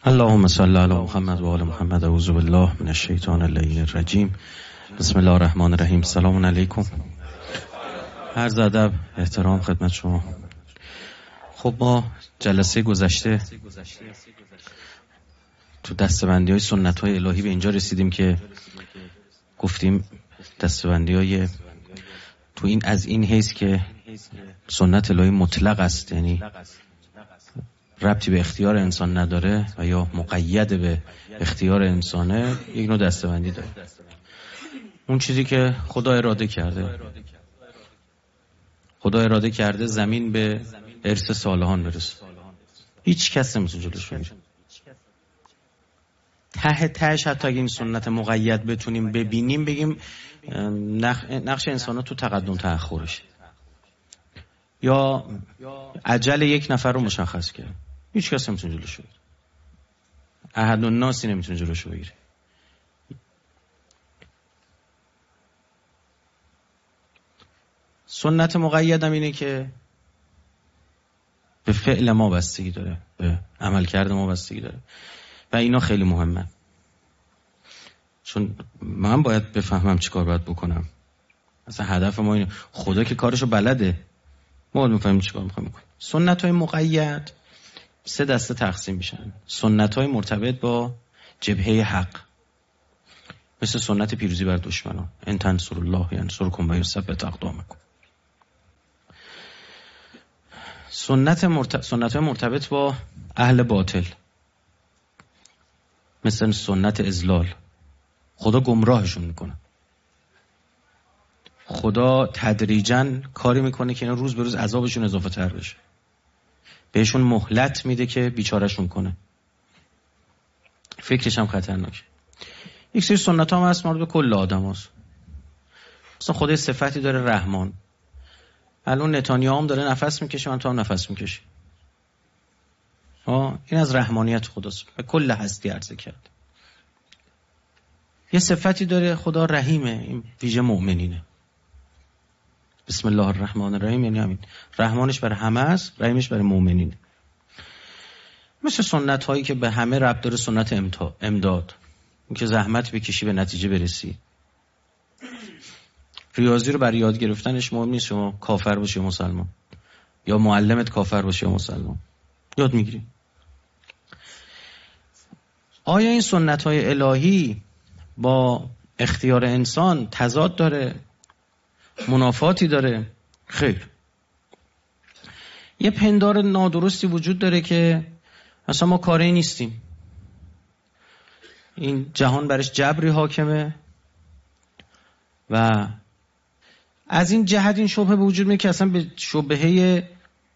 اللهم صل علی محمد و آل محمد. اعوذ بالله من الشیطان اللعین الرجیم. بسم الله الرحمن الرحیم. سلام علیکم. عرض ادب احترام خدمت شما. خب ما جلسه گذشته تو دسته‌بندی های سنت های الهی به اینجا رسیدیم که گفتیم دسته‌بندی های تو این از این حیث که سنت الهی مطلق است، یعنی ربطی به اختیار انسان نداره و یا مقید به اختیار انسانه، یک نوع دسته‌بندی داره. اون چیزی که خدا اراده کرده، خدا اراده کرده زمین به ارث صالحان برسه، هیچ کس نمیتونه جلوش بگیره. ته تهش حتی اگه این سنت مقید بتونیم ببینیم، بگیم نقش انسان ها تو تقدم تأخرشه یا اجل یک نفر رو مشخص کرد، هیچ کس نمیتونه جلوشو بگیره. احد الناسی نمیتونه جلوشو بگیره. سنت مقید هم اینه که به فعل ما بستگی داره، به عمل کرده ما بستگی داره و اینا خیلی مهمه، چون من باید بفهمم چی کار باید بکنم. اصلا هدف ما اینه، خدا که کارشو بلده، ما باید بفهمیم چی کار میخوایم بکنیم. سنت های مقید 3 دسته تقسیم میشن. سنت های مرتبط با جبهه حق، مثل سنت پیروزی بر دشمنان، ان تنصروا الله ینصرکم و یثبت اقدامکم. سنت های مرتبط با اهل باطل، مثل سنت اضلال، خدا گمراهشون میکنه. خدا تدریجاً کاری میکنه که اینا روز به روز عذابشون اضافه تر بشه، بهشون مهلت میده که بیچارهشون کنه. فکرش هم خطرناکه. یک سری سنت هم هست مورد کل آدم هست. مثلا خدا صفتی داره رحمان. الان نتانیاهو هم داره نفس میکشه، من تو هم نفس میکشی. این از رحمانیت خداست، به کل هستی عرضه کرد. یه صفتی داره خدا رحیمه، این ویژه مؤمنینه. بسم الله الرحمن الرحیم، یعنی همین، رحمانش برای همه است، رحیمش برای مؤمنینه. مثل سنت هایی که به همه ربط داره، سنت امداد، این که زحمت بکشی به نتیجه برسی. ریاضی رو برای یاد گرفتنش مهم نیست شما کافر باشی یا مسلمان، یا معلمت کافر باشه یا مسلمان، یاد میگیری. آیا این سنت های الهی با اختیار انسان تضاد داره، منافاتی داره؟ خیر. یه پندار نادرستی وجود داره که اصلا ما کاری نیستیم، این جهان برش جبری حاکمه و از این جهت این شبهه به وجود میاد که اصلا به شبهه،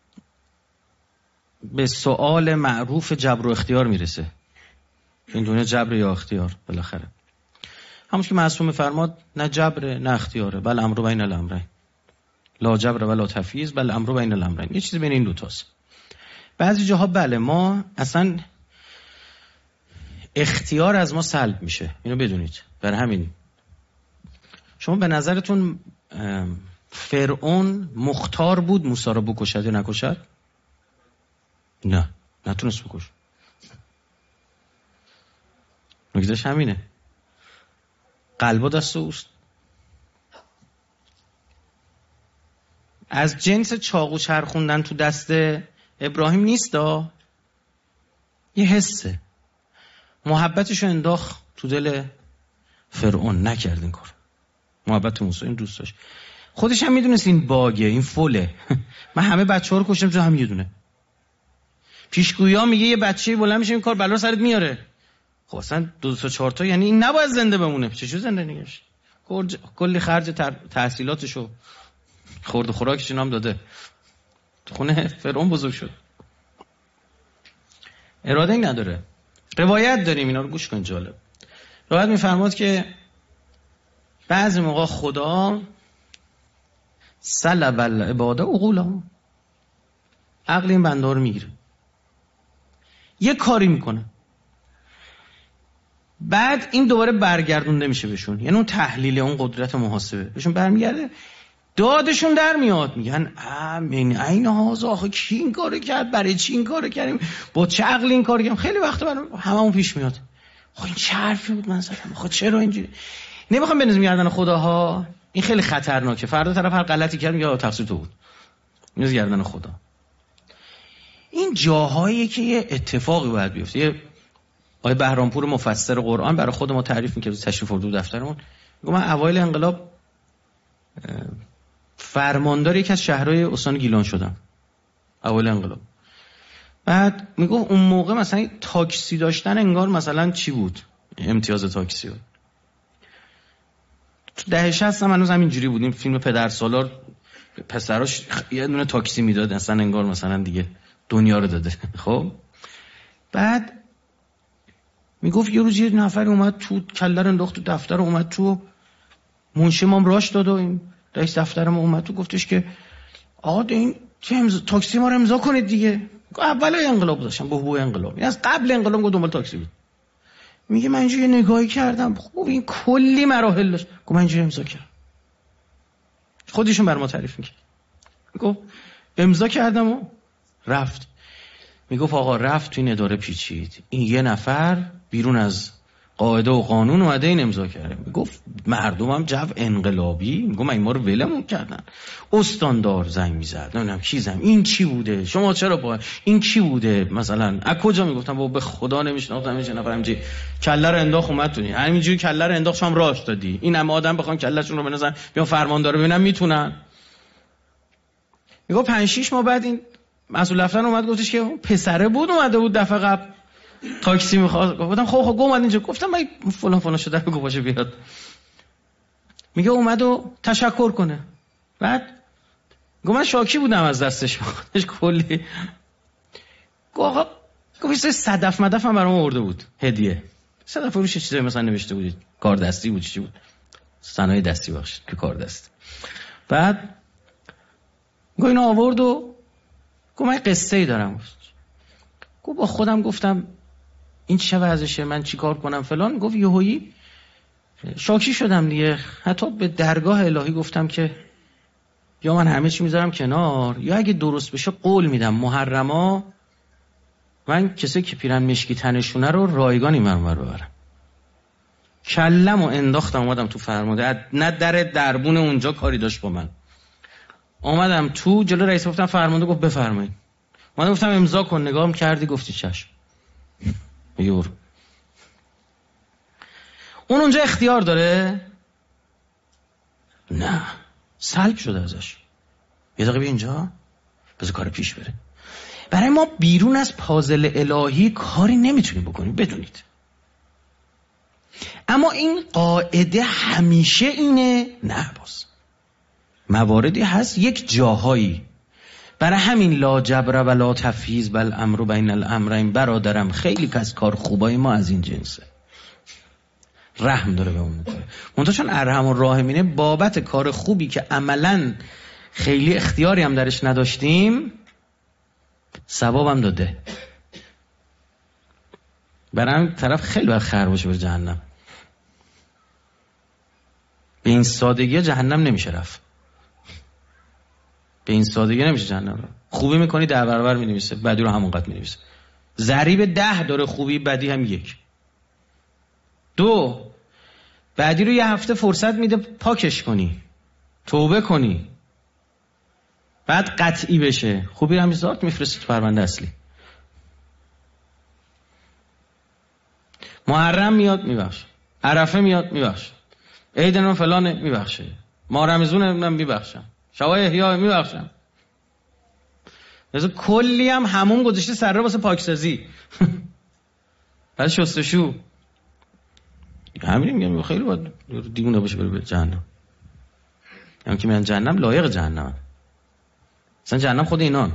به سؤال معروف جبر و اختیار میرسه. این دنیا جبر یا اختیار بالاخره. همون که معصوم فرماد، نه جبر نه اختیاره، بل امر بین الامرین، لا جبر ولا تفییض بل امر بین الامرین. یه چیزی بین این دو تاست. بعضی جاها بله، ما اصلا اختیار از ما سلب میشه، اینو بدونید. برای همین شما به نظرتون فرعون مختار بود موسی رو بکشد یا نکشد؟ نه، نتونست بکشه. نکتهش همینه، قلبا دست اوست. از جنس چاقو چرخوندن تو دست ابراهیم نیست، یه حسه. محبتشو انداخت تو دل فرعون، نکرد این کار. محبت موسی این دوست داشت. خودش هم میدونست این باگه، این فوله. من همه بچه ها رو کشتم تو هم یه دونه. پیشگویا میگه یه بچه بلند میشه این کار بلا سرت میاره. خب اصلا 2 تا 4 تا، یعنی این نباید زنده بمونه. چجوری زنده نگهش؟ کلی خرج تحصیلاتشو، خورد و خوراکش هم داده. تو خونه فرعون بزرگ شد. اراده این نداره. روایت داریم، اینا رو گوش کن، جالب. روایت میفرماد که بعضی موقع خدا سلب العباد عقولهم، عقل این بنده رو میگیره، یه کاری میکنه، بعد این دوباره برگردونده میشه بهشون. یعنی اون تحلیل، اون قدرت محاسبه بهشون برمیگرده، دادشون در میاد، میگن امین این هازا، آخه کی این کارو کرد، برای چی این کارو کردیم، با چه عقلی این کارو کردیم. خیلی وقت هممون پیش میاد خب این چه حرفی بود من زدم، خب چرا اینجوری. نمیخوام بنازیم گردن خداها، این خیلی خطرناکه. فردا طرف هر غلطی کرد میگه تقصیر تو بود، میز گردن خدا. این جاهایی که یه اتفاقی باید بیفته. یه آقای بهرامپور مفسر قرآن برای خود ما تعریف می‌کرد، تشریف آورد دفترمون. میگم من اوایل انقلاب فرماندار یکی از شهرهای استان گیلان شدم، اوایل انقلاب. بعد میگه اون موقع مثلا تاکسی داشتن انگار مثلا چی بود، امتیاز تاکسی بود. تو دهه 60 هم هنوز همینجوری بودیم. فیلم پدرسالار پسراش یه دونه تاکسی میداد، اصلا انگار مثلا دیگه دنیا رو داده. خب بعد میگفت یه روز یه نفر اومد تو، کله رو انداخت تو دفتر، اومد تو، منشی مام راش داد و این رئیس دفتر ما اومد تو، گفتش که آقا این تاکسی ما رو امضا کنید دیگه. اول انقلاب داشتم، بهبوی انقلاب، این از قبل انقلاب گفت دنبال تاکسی بود. میگه من اینجوری نگاهی کردم، خب این کلی مراحل داشت. گفت من اینجوری امضا کردم. خودشون بر ما تعریف میکرد. گفت امضا کردم و رفت. میگفت آقا رفت تو این اداره پیچید، این یه نفر بیرون از قاعده و قانون اومده این امضا کرده. میگفت مردم هم جو انقلابی، میگم من ما رو ولمون کردن. استاندار زنگ میزد، نمیدونم کی زنگ، این چی بوده، شما چرا با این چی بوده مثلا، از کجا؟ میگفتم بابا به خدا نمیشناختم این نفر، همینجوری کله رو انداخت اومد تو، همینجوری کله رو انداخت شام راست دادی. این هم آدم بخوام کلهشون رو بنازن بیان فرماندار ببینم میتونن. میگه 5-6 ماه بعد این مسئول دفتر اومد گفتش که پسره بود اومده بود دفعه قبل تاکسی میخواد. گفتم خب اومد اینجا. گفتم من فلان شده بگو باشه بیاد. میگه اومد و تشکر کنه. بعد گفت من شاکی بودم از دستش، خودش کلی. گفت آقا گفت صدف مدف هم برام آورده بود هدیه. صدف روش چیزایی مثلا نوشته بود کار دستی بود، چی بود، صنایع دستی بخشید که کار دستی. بعد گفت اینو آورد و گفت من قصه ای دارم. گفت با خودم گفتم این چه وضعشه، من چی کار کنم فلان. گفت یهویی شاکی شدم دیگه، حتی به درگاه الهی گفتم که یا من همه چی میذارم کنار، یا اگه درست بشه قول میدم محرما من کسی که پیرن مشکی تنشونه رو رایگان این منور ببرم. کلم و انداختم اومدم تو فرمانده، نه در دربون اونجا کاری داشت با من. آمدم تو جلو رئیس گفتم فرمانده. گفت بفرمایید. من گفتم امضا کن. نگاهم کردی گفتی چشم. میگه اون اونجا اختیار داره؟ نه، سلب شده ازش. یه دقیقه بیا اینجا بذار کار پیش بره. برای ما بیرون از پازل الهی کاری نمیتونیم بکنیم، بدونید. اما این قاعده همیشه اینه؟ نه، باز مواردی هست یک جاهایی. برای همین لا جبر و لا تفییض بل امر بین الامرین. برادرم خیلی از کار خوبای ما از این جنسه، رحم داره به اون میکنه. منتها چون ارحم الراحمینه بابت کار خوبی که عملاً خیلی اختیاری هم درش نداشتیم ثوابم داده. برای همین طرف خیلی باید خر باشه بره جهنم. به این سادگی جهنم نمیشه رفت، به این سادگی نمیشه جهنم رفت. خوبی میکنی 10 برابر مینویسه، بدی رو همونقدر مینویسه. ضریب 10 داره خوبی، بدی هم 1. 2 بعدی رو یه هفته فرصت میده پاکش کنی، توبه کنی، بعد قطعی بشه. خوبی رو هم میذارت میفرستی تو پرونده اصلی. محرم میاد میبخشه، عرفه میاد میبخشه، عید نو فلانه میبخشه، ماه رمضان میبخشم، شوای احیا میبخشم. مثلا کلی هم همون گذاشته سر واسه پاکسازی. بعد شستشو. همین میگم خیلی باید دیوونه باشه بره جهنم. یعنی که میان جهنم لایق جهنم. مثلا جهنم خود اینان.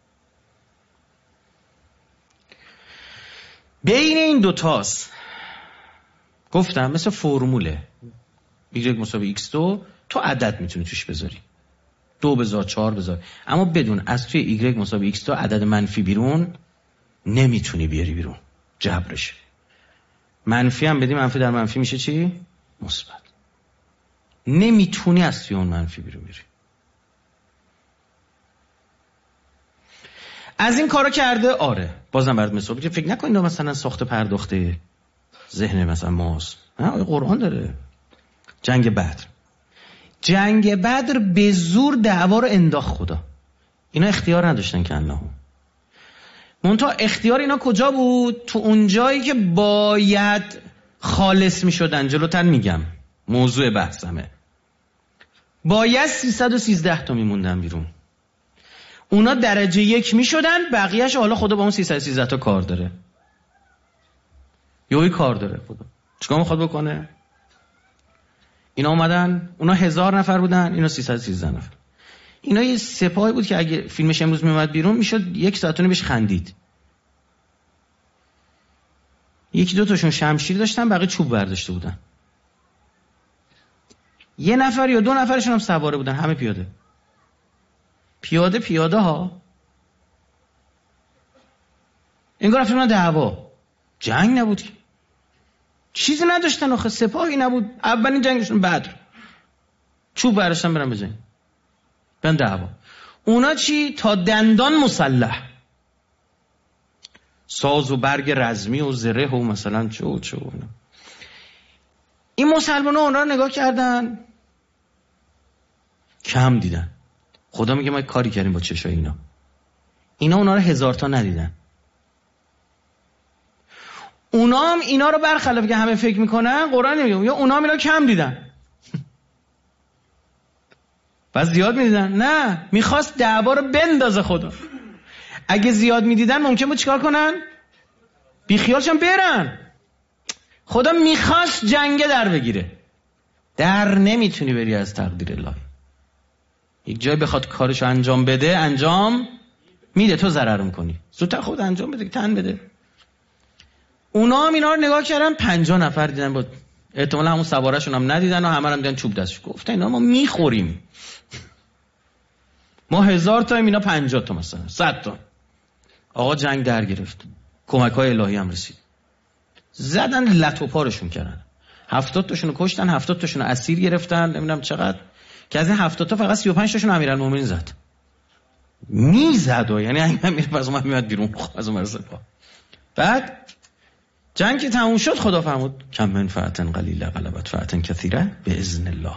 بین این دوتاست. گفتم مثل فرموله y = x2 تو عدد میتونی توش بذاری، 2 بذار 4 بذار، اما بدون از توی y = x2 عدد منفی بیرون نمیتونی بیاری بیرون، جبرشه. منفی هم بدی منفی در منفی میشه چی؟ مثبت. نمیتونی از توی اون منفی بیرون بیاری. از این کارا کرده. آره بازم برات مثال بگم، فکر نکنید مثلا ساخته پرداخته ذهن مثلا ماست، نه قرآن داره. جنگ بدر به زور دعوا رو انداخت خدا. اینا اختیار نداشتن که الله منتها اختیار اینا کجا بود؟ تو اون جایی که باید خالص می شدن. جلوتر میگم موضوع بحثمه. باید 313 تا میموندن بیرون، اونا درجه 1 می شدن، بقیهش حالا خدا با اون 313 تا کار داره. یوی کار داره خدا. چیکار میخواد بکنه؟ اینا اومدن، اونا 1000 نفر بودن، اینا 313 نفر. اینا یه سپاهی بود که اگه فیلمش امروز میومد بیرون میشد 1 ساعت بهش خندید. یکی دو تاشون شمشیر داشتن، بقیه چوب برداشته بودن. یه نفر یا 2 نفرشون هم سواره بودن، همه پیاده ها. انگار رفتن دعوا. جنگ نبود که، چیزی نداشتن آخه، سپاهی نبود. اولین جنگشون بدر، چوب برداشتن برن بجنگن، برن دعوا. اونا چی؟ تا دندان مسلح، ساز و برگ رزمی و زره و مثلا چو. این مسلمان‌ها اونا رو نگاه کردن، کم دیدن. خدا میگه ما کاری کردیم با چشای اینا اونا رو 1000 تا ندیدن. اونا هم اینا رو برخلاف که همه فکر میکنن، قرآن نمیگه، یا اونا هم اینا کم دیدن بس زیاد میدیدن. نه، میخواست دعوا رو بندازه خدا. اگه زیاد میدیدن ممکن بود چیکار کنن؟ بیخیالشان برن. خدا میخواست جنگه در بگیره. در نمیتونی بری از تقدیر الله. یک جای بخواد کارشو انجام بده، انجام میده، تو ضرر میکنی. زودتر خود انجام بده، تن بده. اونا هم اینا رو نگاه کردن، 50 نفر دیدن، بود احتمالا همون سوارشون هم ندیدن و همه هم دیدن چوب دستش. گفتن اینا ما میخوریم، ما 1000 تا اینا 50 تا مثلا 100 تا. آقا جنگ در گرفت، کمک‌های الهی هم رسید، زدن لط و پارشون کردن. 70 تاشون رو کشتن، 70 تاشون رو اسیر گرفتن، نمیدونم چقدر، که از این 70 تا فقط 35 تاشون امیرالمومنین زد. میزد و یعنی اگه امیر پس اومد میاد بیرون از اون سپاه. بعد جنگ که تموم شد، خدا فرمود کم من فئة قلیله غلبت فئة کثیره باذن الله.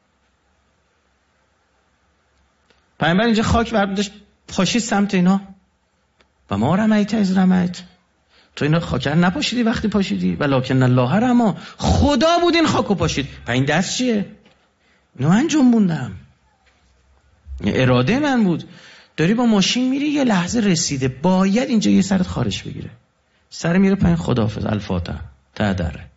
پیامبر اینجا خاک برداشت، پاشید سمت اینا. و ما رمیت از رمیت، تو اینا خاک نپاشیدی وقتی پاشیدی، ولکن الله رمی، خدا بود این خاکو پاشید. این دست چیه؟ اینو من جنبوندم، اراده من بود. داری با ماشین میری، یه لحظه رسیده باید اینجا یه سرت خارش بگیره، سر میره پایین، خداحافظ، الفاتحه، ته دره.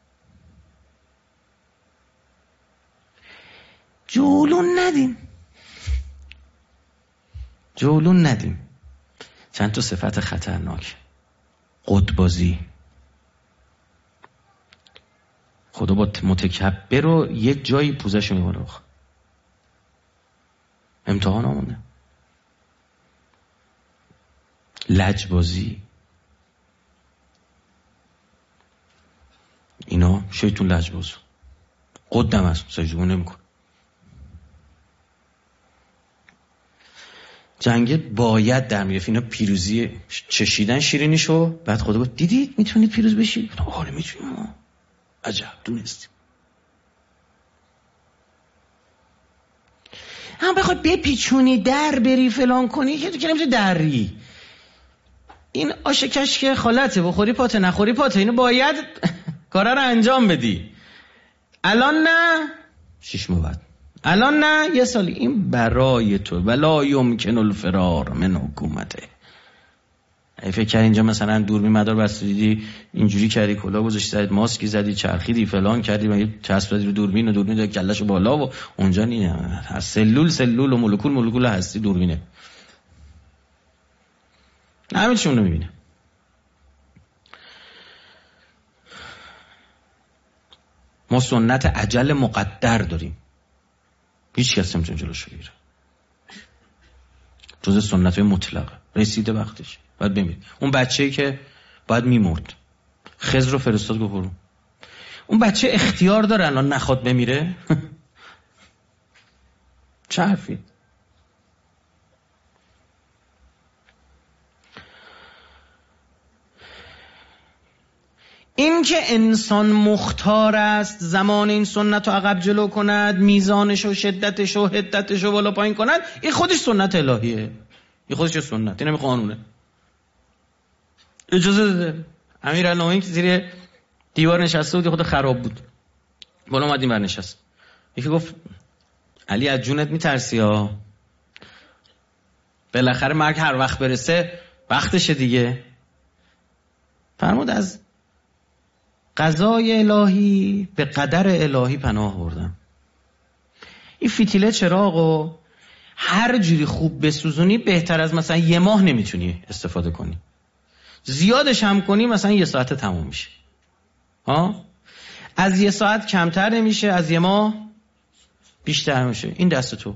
جولون ندیم. چند تا صفت خطرناک. قطبازی. خدا با متکبر رو یک جایی پوزش میباره. امتحان آمونه. لجبازی. اینا شیطون لجباز، قدم است، سجدگو نمیکن. جنگ باید در میرفت. اینا پیروزی چشیدن شیرینیشو، بعد خدا گفت دیدید میتونید پیروز بشید؟ آره میتونیم. عجب دونستیم. هم بخواد بپیچونی، در بری، فلان کنی، که تو که نمیتونی دری. این آش کشک خالته، بخوری پاته نخوری پاته. اینو باید کارا رو انجام بدی. الان نه 6 ماه بعد، الان نه 1 سال. این برای تو ولا یمکن الفرار من حکومته. ای فکر کردی اینجا مثلا دوربین مدار بسته دیدی، اینجوری کردی، کلا گذاشتی زدی، ماسکی زدی، چرخیدی، فلان کردی، و یه چسب زدی رو دوربین و دوربین داد کلهشو بالا و اونجا نه. سلول و مولکول هستی دوربینه. همین چون رو میبینه. ما سنت اجل مقدر داریم، هیچ کس نمیتونه جلوش بگیره. جز سنت های مطلقه. رسیده وقتش باید بمیره. اون بچه‌ای که باید میمرد، خضر رو فرستاد گفت برو. اون بچه اختیار داره الان نخواد بمیره؟ چه حرفی؟ این که انسان مختار است زمان این سنت رو عقب جلو کند، میزانش و شدتش و حدتش رو بالا پایین کند، این خودش سنت الهیه. این خودش سنت، این هم قانونه. اجازه داده. امیرالمومنین که زیر دیوار نشسته بود، خود خراب بود، بالا اومد این بر نشست. یکی گفت علی از جونت میترسی ها، بالاخره مرگ هر وقت برسه وقتشه دیگه. فرمود از قضای الهی به قدر الهی پناه بردم. این فتیله چراغو هر جوری خوب بسوزونی بهتر از مثلا 1 ماه نمیتونی استفاده کنی. زیادش هم کنی مثلا 1 ساعت تموم میشه. از 1 ساعت کمتر نمیشه، از 1 ماه بیشتر میشه. این دست تو.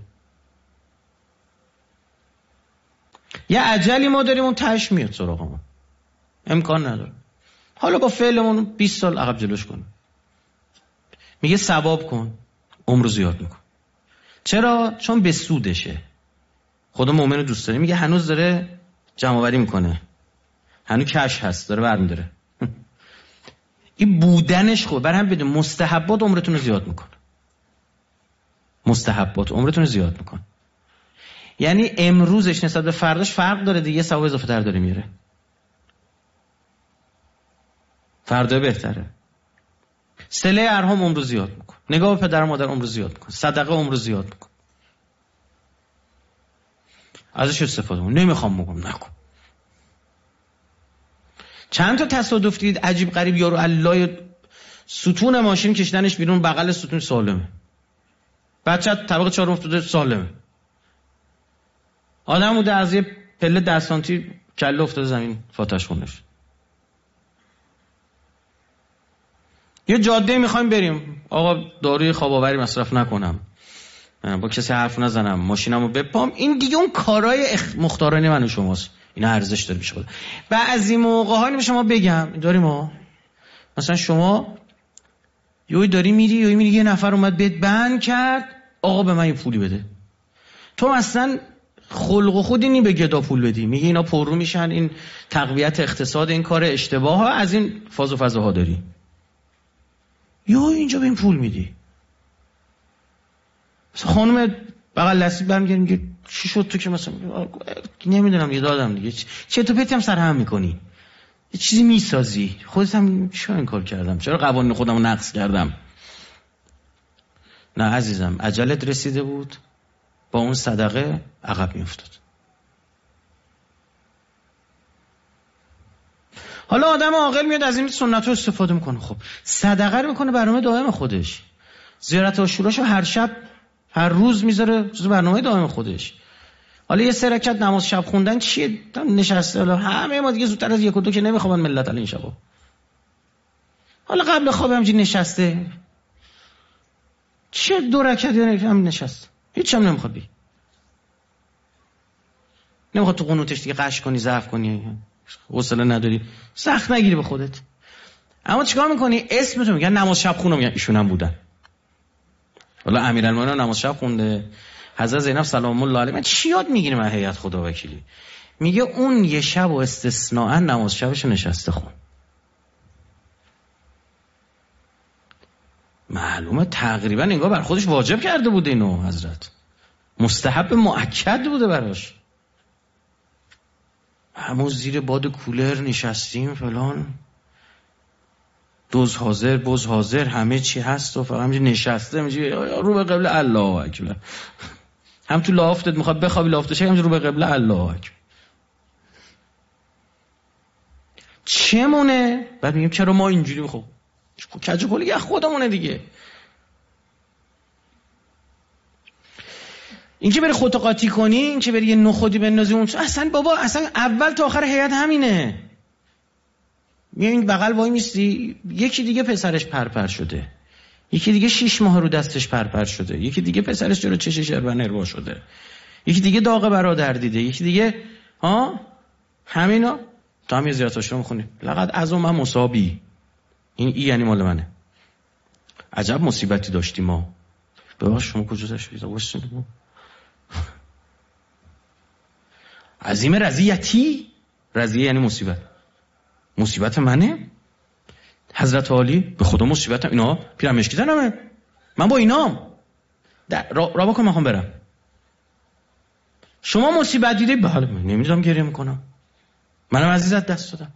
یه عجلی ما داریم، اون تهش میاد سراغمون، امکان نداره. حالا با فعلمون 20 سال عقب جلوش کن. میگه ثواب کن، عمر زیاد میکن. چرا؟ چون به سودشه. خدا مؤمن رو دوست داره. میگه هنوز داره جمع آوری میکنه، هنوز کش هست، داره برمی‌داره. این بودنش خوبه. برای هم بدون مستحبات عمرتون رو زیاد میکن. مستحبات عمرتون رو زیاد میکن. یعنی امروزش نسبت به فرداش فرق داره دیگه، ثواب اضافه تر داره میاره. فردا بهتره. صله ارحام عمر رو زیاد میکن. نگاه به پدر و مادر عمر رو زیاد میکن. صدقه عمر رو زیاد میکن. ازش استفاده کن. نمیخوام بگم نکن. چند تا تصادف دید عجیب غریب، یارو الله ستون ماشین کشیدنش بیرون، بغل ستون سالمه، بچه طبقه 4 افتاده سالمه، آدم بوده از یه پله 10 سانتی کله افتاده زمین، فاتحش خونده شد. یه جاده میخوایم بریم، آقا داروی خواب آوری مصرف نکنم، با کسی حرف نزنم، ماشینمو بپام، این دیگه اون کارهای مختارانه من و شماست. اینا ارزش داره پیش خود. بعضی موقع‌ها شما بگم داریم ما مثلا شما یوی داری میری، یه نفر اومد بهت بند کرد، آقا به من یه پولی بده. تو مثلا خلق و خودی نی به گدا پول بدی، میگی اینا پررو میشن، این تقویت اقتصاد، این کار اشتباه ها، از این فاز و فضاها داری، اینجا به این پول میدی. مثلا خانم بغل دستی برمیگردی میگه چی شد تو که مثلا نمیدونم یه دادم دیگه، چه تو پتی هم سر هم میکنی، یه چیزی میسازی، خودت هم چرا این کار کردم، چرا قوانین خودم رو نقض کردم. نه عزیزم، عجلت رسیده بود، با اون صدقه عقب میافتاد. حالا آدم عاقل میاد از این سنت رو استفاده میکنه، خب صدقه رو میکنه برنامه دائم خودش، زیارت عاشوراشو هر شب هر روز میذاره جزو برنامه دائم خودش. حالا یه 3 رکعت نماز شب خوندن چیه؟ نشسته. حالا همه ما دیگه زودتر از 1 و 2 که نمیخوابن ملت الان این شبا. حالا قبل خواب همینجوری نشسته، چه 2 رکعت هم نشست، هیچ هم نمیخواد بی، نمیخواد تو قنوتش دیگه قش کنی، ضعف کنی، حوصله نداری، سخت نگیری به خودت. اما چیکار میکنی؟ اسمتو میگن نماز شب خونم، میگن ایشون هم بودن. حالا امیرالمومنین نماز شب خونده، حضرت زینب سلام الله علیها. من چی یاد میگیرم از هیئت خدا وکیلی؟ میگه اون یه شب و استثناء نماز شبش نشسته خون. معلومه تقریبا انگار بر خودش واجب کرده بوده اینو، حضرت مستحب مؤکد بوده براش. همون زیر باد کولر نشستیم فلان، دوز حاضر بز حاضر، همه چی هست و فقط همینجوری نشسته، همینجوری رو به قبله الله اکبر، هم تو لافتت میخواد بخوابی لافتش همینجوری رو به قبله الله اکبر. چه مونه؟ بعد میگیم چرا ما اینجوری میخوام؟ کج کلی از خودمونه دیگه. این که بری خودتو قاطی کنی، این که بری یه نخودی بندازی اون، اصلا بابا اصلا اول تا آخر هیئت همینه. میای بغل وای میستی، یکی دیگه پسرش پرپر شده، یکی دیگه 6 ماه رو دستش پرپر شده، یکی دیگه پسرش جلو چشش اروا شده، یکی دیگه داغ برادر دیده، یکی دیگه همینا. تو هم یه زیارتاش رو میخونی لقد از من مصابی، این یعنی مال منه. عجب مصیبتی داشتیم ما. بباش شما کجا داشتید؟ واسه عظیم رضیتی، رضیه یعنی مصیبت، مصیبت منه. حضرت علی به خدا مصیبتم، اینا پیرمشکی زنمه، من با اینام رابا کن، میخوام برم. شما مصیبت دیده؟ بله. نمیدونم گریه میکنم، منم عزیزت دست دادم،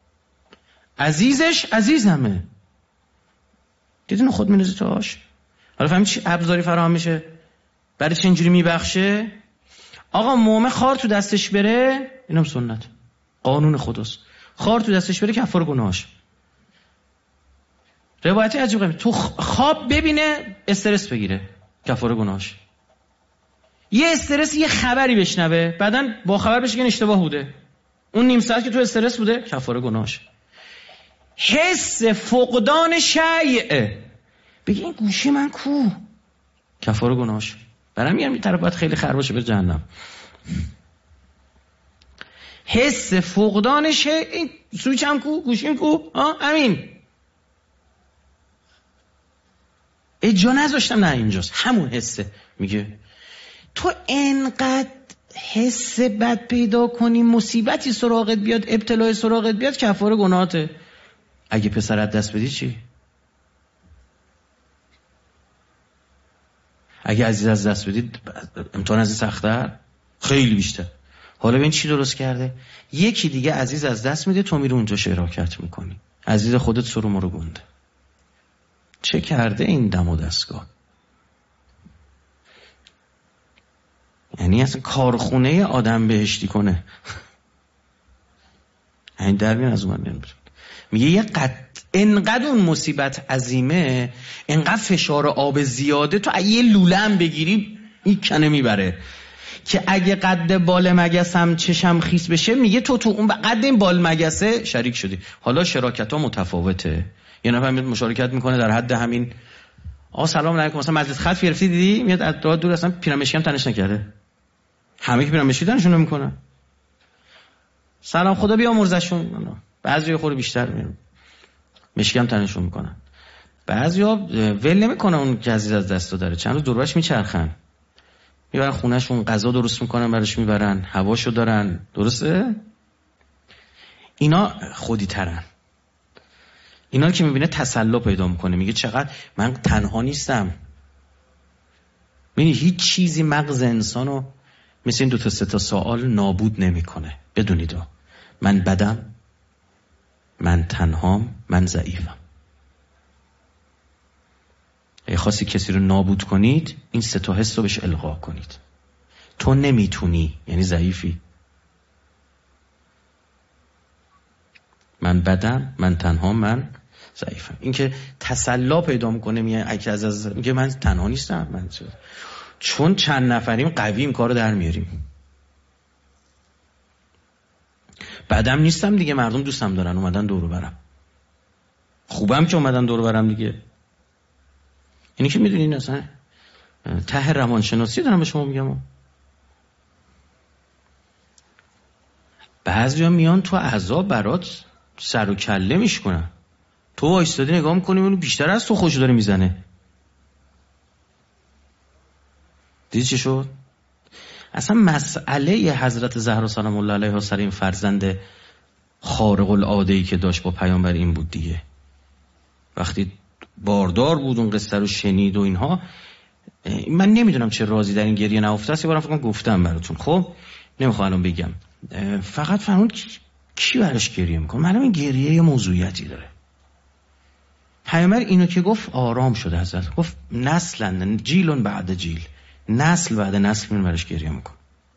عزیزش عزیزمه. دیدین خود مینوزی توش. حالا فهمید چی ابزاری فراهم میشه برای چه اینجوری میبخشه؟ آقا مومن خار تو دستش بره، اینم سنت قانون خداست، خار تو دستش بره کفاره گناهاش. روایتی عجیب غریب، تو خواب ببینه استرس بگیره کفاره گناهاش. یه استرس یه خبری بشنوه بعدن با خبر بشه که اشتباه بوده، اون نیم ساعت که تو استرس بوده کفاره گناهاش. حس فقدان شیء، بگی این گوشی من کو، کفاره گناهاش. برام میگم این طرف باید خیلی خر باشه به جهنم. حس فقدان شیء، این سویچم کو، گوشیم کو، همین اجا نذاشتم، نه اینجاست همون حسه. میگه تو انقدر حس بد پیدا کنی مصیبتی سراغت بیاد، ابتلای سراغت بیاد، کفاره گناهاته. اگه پسرت دست بدی چی؟ اگه عزیز از دست بدی امتحان از این سخت‌تر، خیلی بیشتر. حالا ببین چی درست کرده، یکی دیگه عزیز از دست میده، تو میری اونجا شراکت میکنی، عزیز خودت سرو مرو گنده. چه کرده این دم و دستگاه؟ یعنی اصلا کارخونه آدم بهشتی کنه. این در میان از اون میان. میگه یه انقدر اون مصیبت عظیمه، انقدر فشار آب زیاده، تو یه لوله هم بگیری این کنه میبره، که اگه قد بال مگسم چشم خیس بشه، میگه تو اون قد این بال مگسه شریک شدی. حالا شراکت ها متفاوته، یه نفر مشارکت میکنه در حد همین سلام علیکم، مثلا مجلس خط گرفتی دیدی میاد از راه دور، اصلا پیرمشکی هم تنش نکرده، همه که پیرمشکی تنشون نمیکنن، سلام خدا بیامرزشون. بعضی خود بیشتر میرن مشکی هم تنشون میکنن، بعضیا ول نمیکنن اون که عزیز از دست داره، چند روز دوربرش میچرخن، میبرن خونهشون، غذا درست میکنن براش، میبرن هواشو دارن. درسته؟ اینا خودی ترن. اینا که میبینه تسلا پیدا میکنه، میگه چقدر من تنها نیستم. ببینید هیچ چیزی مغز انسانو مثل این 2-3 سوال نابود نمیکنه. بدونید من بدم، من تنهام، من ضعیفم. اگه خواستی کسی رو نابود کنید، این 3 حس رو بهش القا کنید. تو نمیتونی، یعنی ضعیفی. من بدم، من تنهام، من ضعیفم. این که تسلا پیدا میکنه، میگه من تنها نیستم، من چون چند نفریم قویم کارو در میاریم. بعدم نیستم دیگه، مردم دوستم دارن، اومدن دورو برم. خوبم که اومدن دورو برم دیگه. اینی که میدونین اصلا ته روانشناسی دارم به شما میگم. بعضیا میان تو عذاب برات سر و کله میشکنن، تو وایستادی نگاه میکنی اونو بیشتر از تو خوش داره میزنه. دیدی چی شد؟ اصلا مسئله حضرت زهرا سلام الله علیها سر این فرزند خارق العاده‌ای که داشت با پیامبر این بود دیگه. وقتی باردار بود اون قصه رو شنید و اینها، من نمیدونم چه رازی در این گریه نهفته است، یه بارم فکر کنم گفتم براتون. خب نمیخوام الان بگم، فقط فرمود کی براش گریه میکنه. معلومه این گریه یه موضوعیتی داره. پیامبر اینو که گفت آرام شد حضرت، گفت نسلا جیل بعد جیل، نسل بعد نسل من براش گریه میکنه.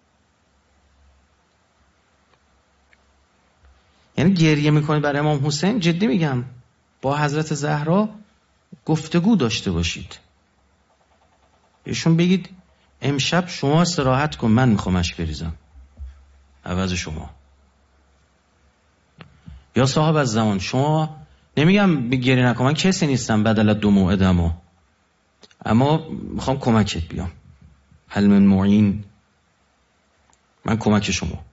یعنی گریه میکنه برای امام حسین. جدی میگم با حضرت زهرا گفتگو داشته باشید، بهشون بگید امشب شما استراحت کن، من میخوام اشک بریزم عوض شما. یا صاحب از زمان، شما نمیگم گریه نکن، من کسی نیستم بدل 2 موعدمو، اما میخوام کمکت بیام، هل من معین، من کمک شما.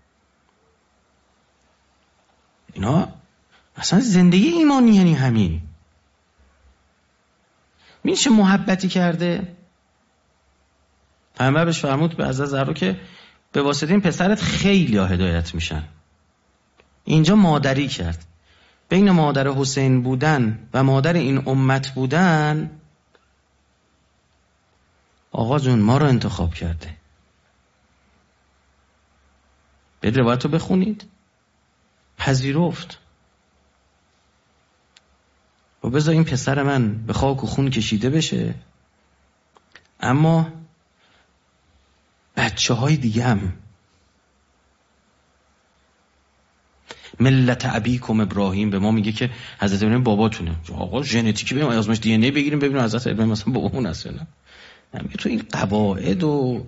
اینا اصلا زندگی ایمانی یعنی همین. ببین چه محبتی کرده. پیامبر بهش فرمود به عزیز زهرا که به واسطه این پسرت خیلی ها هدایت میشن. اینجا مادری کرد. بین مادر حسین بودن و مادر این امت بودن، آقا جون ما رو انتخاب کرده. به روایت رو بخونید، پذیرفت و بذار این پسر من به خاک و خون کشیده بشه، اما بچه های دیگه هم ملت ابیکم ابراهیم به ما میگه که حضرت ابراهیم باباتونه. آقا ژنتیکی بریم آزمایش دی ان ای بگیریم ببینیم حضرت ابراهیم مثلا بابامون هست نه. میگه تو این قواعد و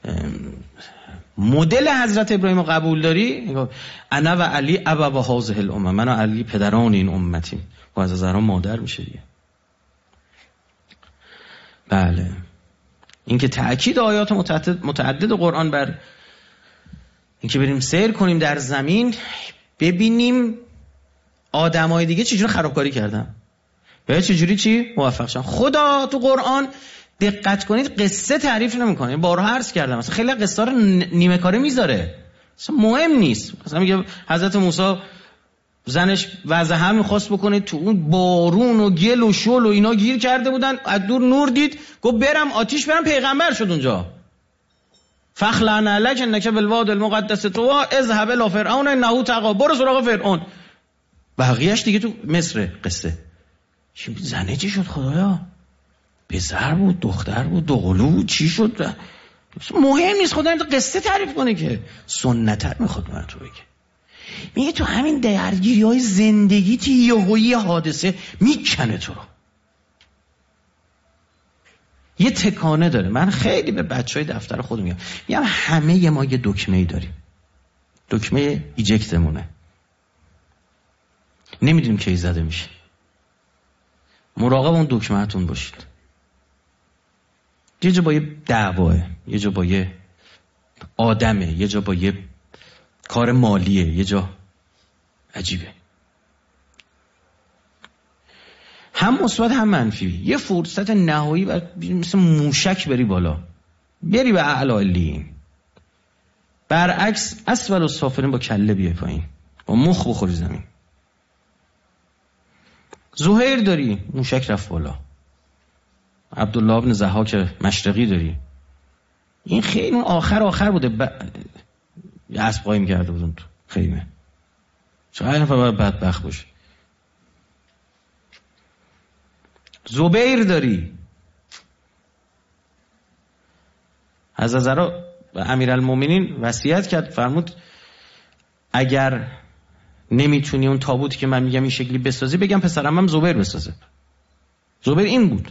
مدل حضرت ابراهیم رو قبول داری؟ انا و علی ابا و هذه الامه، من و علی پدران این امتیم و از زهرا مادر میشه دیگه. بله، این که تأکید آیات متعدد قرآن بر این که بریم سیر کنیم در زمین ببینیم آدمای دیگه چجوری خرابکاری کردن و چجوری موفق شدن. خدا تو قرآن دقت کنید قصه تعریف نمیکنه. بارها عرض کردم مثلا خیلی قصه رو نیمه کاره میذاره، مثلا مهم نیست. مثلا میگه حضرت موسی زنش وضع هم میخواست بکنه، تو اون بارون و گل و شل و اینا گیر کرده بودن، از دور نور دید گفت برم آتیش برم، پیغمبر شد اونجا. فخلعن علیک انک بالواد المقدس طوی اذهب الی فرعون انه طغی، برو سراغ فرعون. بقیه‌اش دیگه تو مصر قصه. زنه چی شد خدایا؟ پسر بود، دختر بود، دوقلو بود، چی شد؟ مهم نیست. خدا این قصه تعریف کنه که سنت میخواد من تو بگه. میگه تو همین درگیری‌های زندگیت یهویی حادثه میکنه تو رو، یه تکانه داره. من خیلی به بچهای دفتر خودم میگم همه ما یه دکمه‌ای داریم، دکمه ایجکتمونه، نمیدونیم کی زده میشه. مراقب اون دکمه‌تون باشید. یه جا با یه دعواه، یه جا با یه آدمه، یه جا با یه کار مالیه، یه جا عجیبه، هم مثبت هم منفی. یه فرصت نهایی و مثل موشک بری بالا، بری به اعلی علیین. برعکس اسفل السافلین با کله بیای پایین، با مخ بخوری زمین. زهیر داری، موشک رفت بالا. عبدالله ابن ضحاک مشرقی داری، این خیلی آخر بوده یه اسب قایم کرده بودن تو خیمه. چقدر نفر باید بدبخت باشه. زبیر داری، حضرت زهرا امیرالمومنین وصیت کرد، فرمود اگر نمیتونی اون تابوتی که من میگم این شکلی بسازی، بگم پسرم هم زبیر بسازه. زبیر این بود.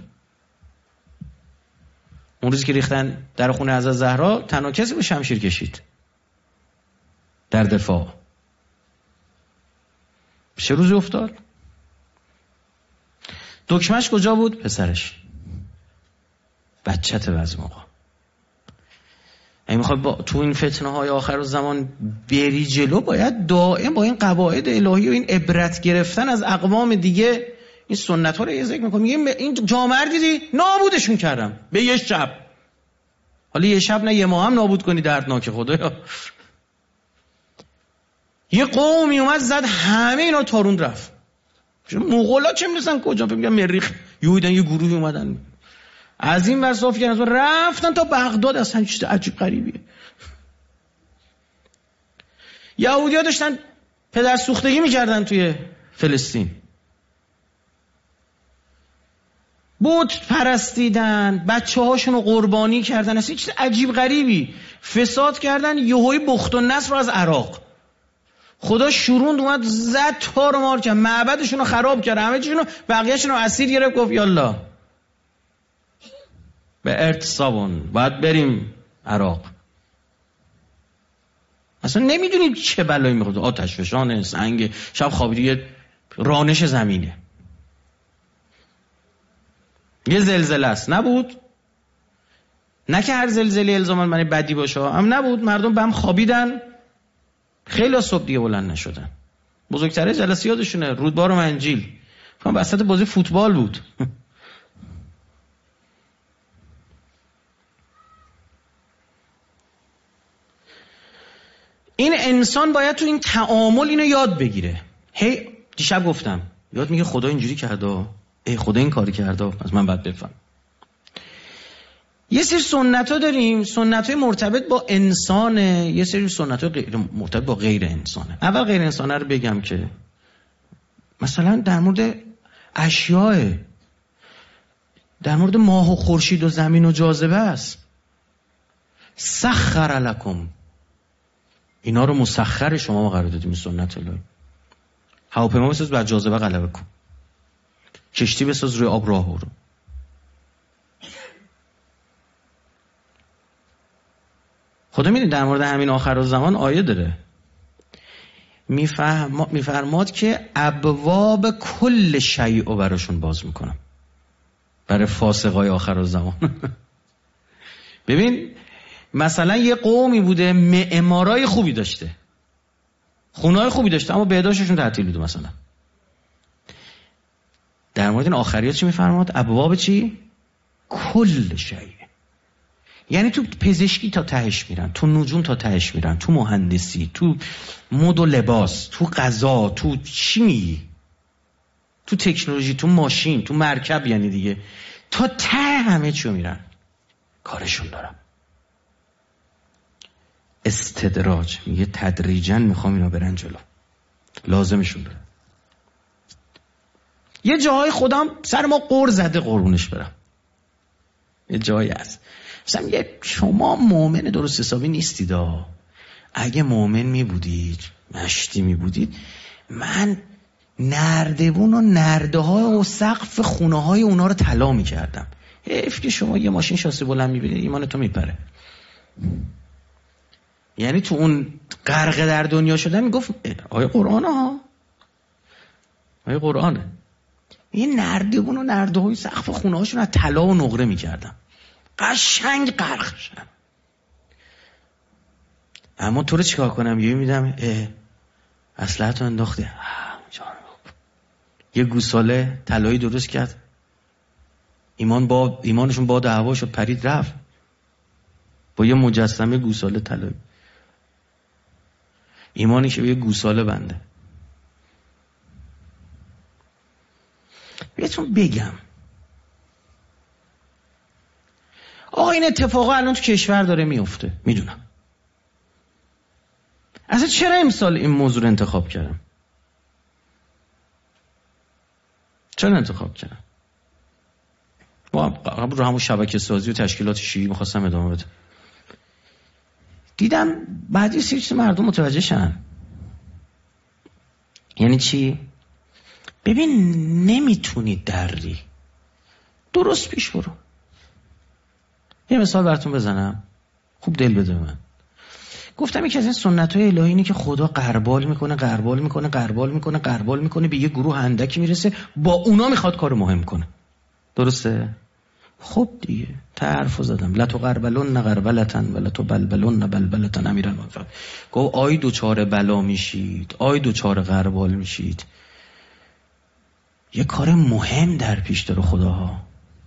اون روزی که ریختن در خونه حضرت زهرا تنها کسی به شمشیر کشید در دفاع. چه روزی افتاد؟ دکمش کجا بود؟ پسرش، بچته از موقع. اگه میخوای تو این فتنه های آخر الزمان بری جلو، باید دائم با این قواعد الهی و این عبرت گرفتن از اقوام دیگه این سنت ها رو یه ذکر میکنم. میگه این جامعه دیدی نابودشون کردم به یه شب. حالا یه شب نه، یه ماه هم نابود کنی دردناک خدایا. یه قومی اومد زد همه اینا تاروند رفت. مغولا چه میرسن کجا؟ فکر میگم مریخ یهودن یه گروهی اومدن از این ور صاف کردن رفتن تا بغداد. اصلا چیز عجیب غریبیه. یهودی‌ها داشتن پدر سوختگی میکردن توی فلسطین، بت پرستیدن، بچه هاشون رو قربانی کردن، اصلا چیز عجیب غریبی فساد کردن. یهویی بخت و نصر رو از عراق خدا شوروند اومد زد تار و مار کرد، معبدشون رو خراب کرد، همه چیشون رو، بقیه‌شون رو اسیر گرفت، گفت یالا به ارتسابون باید بریم عراق. اصلا نمیدونید چه بلایی میخواد. آتش فشان، سنگ، شب خوابیدی، رانش زمینه، یه زلزله است. نبود، نه که هر زلزله الزاما معنی بدی باشه، هم نبود. مردم به هم خوابیدن، خیلی صبح دیگه بلند نشدن. بزرگتره جلسه یادشونه رودبار و منجیل، وسط بازی فوتبال بود. این انسان باید تو این تعامل اینو یاد بگیره. هی دیشب گفتم یاد میگه خدا اینجوری کرده، خدا این کاری کرده، از من بعد بفهم. یه سری سنت ها داریم، سنت های مرتبط با انسانه، یه سری سنت های مرتبط با غیر انسانه. اول غیر انسانه رو بگم که مثلا در مورد اشیاء، در مورد ماه و خورشید و زمین و جاذبه است. سخر لکم، اینا رو مسخر شما ما قرار دادیم، سنت الله. هواپیما بساز بر جاذبه غلبه کن، کشتی بساز روی آب راه برو. خدا میدونی در مورد همین آخرالزمان آیه داره، میفرماد که ابواب کل شیء رو براشون باز میکنم، برای فاسقای آخرالزمان. ببین مثلا یه قومی بوده معمارای خوبی داشته، خونه‌های خوبی داشته، اما بهداشتشون تعطیل بوده. مثلا در مورد این آخریات چی میفرماد؟ ابواب چی؟ کل شیء. یعنی تو پزشکی تا تهش میرن، تو نجوم تا تهش میرن، تو مهندسی، تو مد و لباس، تو غذا، تو چی میگی، تو تکنولوژی، تو ماشین، تو مرکب، یعنی دیگه تا ته همه چیو میرن، کارشون دارم. استدراج میگه تدریجاً میخوام اینا برن جلو، لازمشون داره. یه جاهای خودم سر ما قور زده قربونش برم، یه جایی هست مثلا میگه شما مؤمن درست حسابی نیستید. اگه مؤمن میبودید، مشتی میبودید، من نردبون و نرده های و سقف خونه های اونا رو طلا میکردم. حیف که شما یه ماشین شاسی بلند میبینید ایمان تو میپره. یعنی تو اون غرق در دنیا شدن میگفت آیه قرآن ها، آیه قرآنه، این نردبون و نرده های سقف خونه هاشون از طلا و نقره میکردم، قشنگ غرق شدم. اما تو رو چیکار کنم؟ یه میدم اصلحتو انداخته، یه گوساله طلایی درست کرد، ایمانشون با دعوا شد، پرید رفت با یه مجسمه گوساله طلایی. ایمانی که به یه گوساله بنده. بهتون بگم آقا این اتفاقا الان تو کشور داره میفته، میدونم. اصلا چرا امسال این موضوع رو انتخاب کردم؟ چرا انتخاب کردم؟ قبل رو همون شبکه سازی و تشکیلات شیعی میخواستم ادامه بدم. دیدم بعدی سیرچ مردم متوجه شن. یعنی چی؟ ببین نمیتونی دری، درست پیش برو. یه مثال براتون بزنم خوب دل بده من. گفتم یکی از این سنت‌های الهی اینه که خدا غربال میکنه به یه گروه اندکی میرسه، با اونا میخواد کار مهم کنه. درسته؟ خب دیگه تعرفو زدم، لا تو غربلون غربلتن ولا تو بلبلون بلبلتن. امیرالمومنین گفت آی دوچار بلا میشید، آی دوچار غربال میشید. یه کار مهم در پیش داره خداها.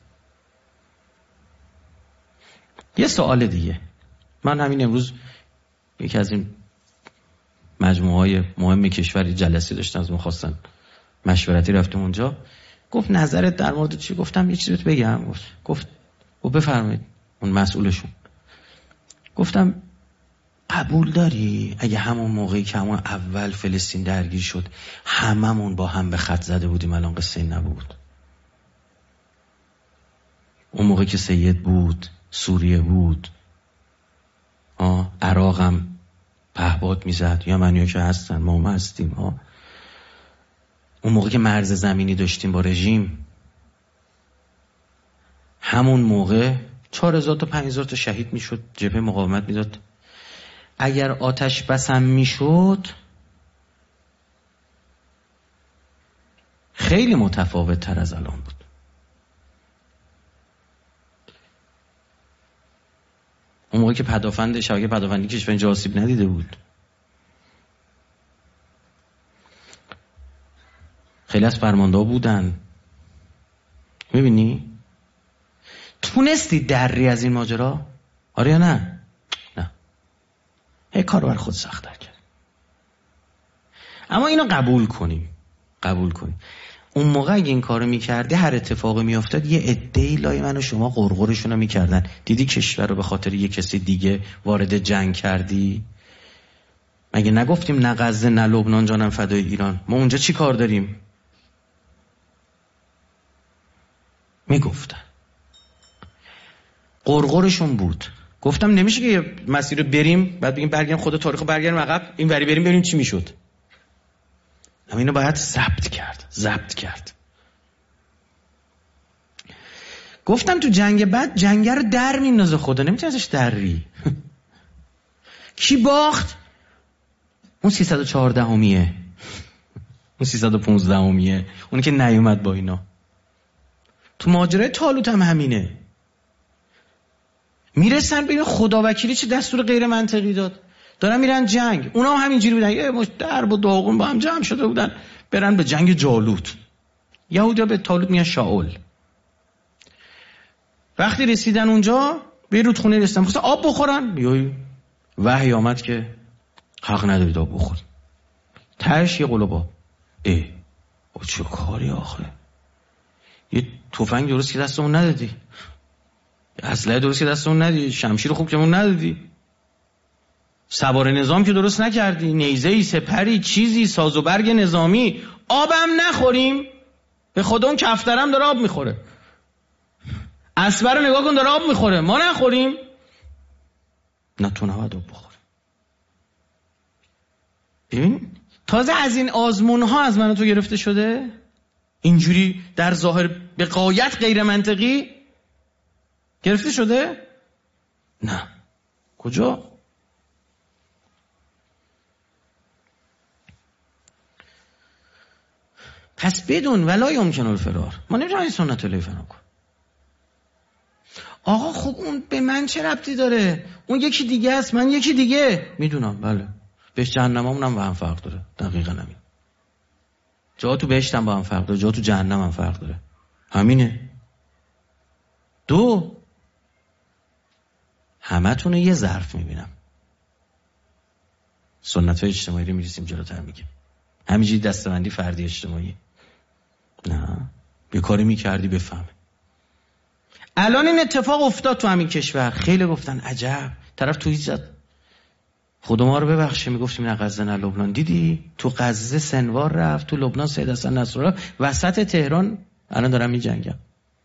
یه سوال دیگه، من همین امروز یکی از این مجموعه‌های مهم کشوری جلسه داشتم، از ما خواستن مشورتی، رفتیم اونجا. گفت نظرت در مورد چی؟ گفتم یه چیزی بگم. گفت بفرمایید. اون مسئولشون گفتم قبول داری اگه همون موقعی که همون اول فلسطین درگیر شد هممون با هم به خط زده بودیم الان قصه این نبود؟ اون موقع که سید بود، سوریه بود، عراق هم پهباد میزد، یا منیا که هستن، ما هم هستیم. اون موقع که مرز زمینی داشتیم با رژیم، همون موقع 4000 تا 5000 تا شهید میشد، جبهه مقاومت میداد. اگر آتش بسم میشد خیلی متفاوت تر از الان بود. اون موقع که شبکه پدافندی کشور اینجا آسیب ندیده بود. خیلی از فرمانده بودن. میبینی؟ تونستی دری از این ماجرا؟ آره یا نه؟ نه. کار بر خود سخت‌تر کرد. اما اینو قبول کنیم، قبول کنیم. اون موقع اگه این کارو میکردی هر اتفاقی میافتاد یه عده‌ای لای من و شما قرقرشون رو میکردن. دیدی کشور رو به خاطر یه کسی دیگه وارد جنگ کردی؟ مگه نگفتیم نه غزه نه لبنان جانم فدای ایران؟ ما اونجا چی کار داریم؟ میگفتن قرقرشون بود. گفتم نمیشه که یه مسیر رو بریم بعد بگیم برگردیم خدا تاریخ برگردیم عقب این وری بریم ببینیم چی میشد. اما اینو باید ضبط کرد. گفتم تو جنگ بعد جنگ رو در میندازه خدا، نمیتونی ازش دری. کی باخت؟ اون 314میه، اون 315میه، اون که نیومد با اینا. تو ماجرای طالوت هم همینه. میرسن ببین خدا وکیلی چه دستور غیر منطقی داد. دارن میرن جنگ. اونا هم همینجوری بودن، یه مشت درب و داغون با هم جمع شده بودن برن به جنگ جالوت. یهودیا به طالوت میگن شاول. وقتی رسیدن اونجا به رودخونه رسیدن، خواستن آب بخورن، وحی آمد که حق ندارید آب بخورید. تهش یه قلوب آب. چه کاری آخه؟ یه تفنگ درست که دستمون ندادی، اسلحه درست که دستمون ندادی، شمشیر خوب که مون ندادی، سوار نظام که درست نکردی، نیزه‌ای، سپری، چیزی، ساز و برگ نظامی، آبم نخوریم؟ به خدا اون کفترم داره آب میخوره، اسبر رو نگاه کن داره آب میخوره، ما نخوریم؟ نه تو نباید آب بخوری. ببین تازه از این آزمون ها از من و تو گرفته شده، اینجوری در ظاهر به غایت غیر منطقی گرفته شده؟ نه. کجا؟ پس بدون ولا یمکن الفرار. ما نمیتونیم این سنت الله فنا کن. آقا خب اون به من چه ربطی داره؟ اون یکی دیگه است، من یکی دیگه. میدونم بله. بهش جهنممون هم با هم فرق داره. دقیقاً همین. جا تو بهشت هم با هم فرق داره، جا تو جهنم هم فرق داره. همینه. دو همتون رو یه ظرف میبینم. سنت‌های اجتماعی رو میرسیم جلوتر میگیم. همینجوری دستبندی فردی اجتماعی. نه. یه کاری میکردی بفهمه. الان این اتفاق افتاد تو همین کشور. خیلی گفتن عجب. طرف توییت زد خدا ما رو ببخشه، میگفتیم نه غزه نه لبنان. دیدی تو غزه سنوار رفت، تو لبنان سید حسن نصرالله، وسط تهران الان دارن میجنگن.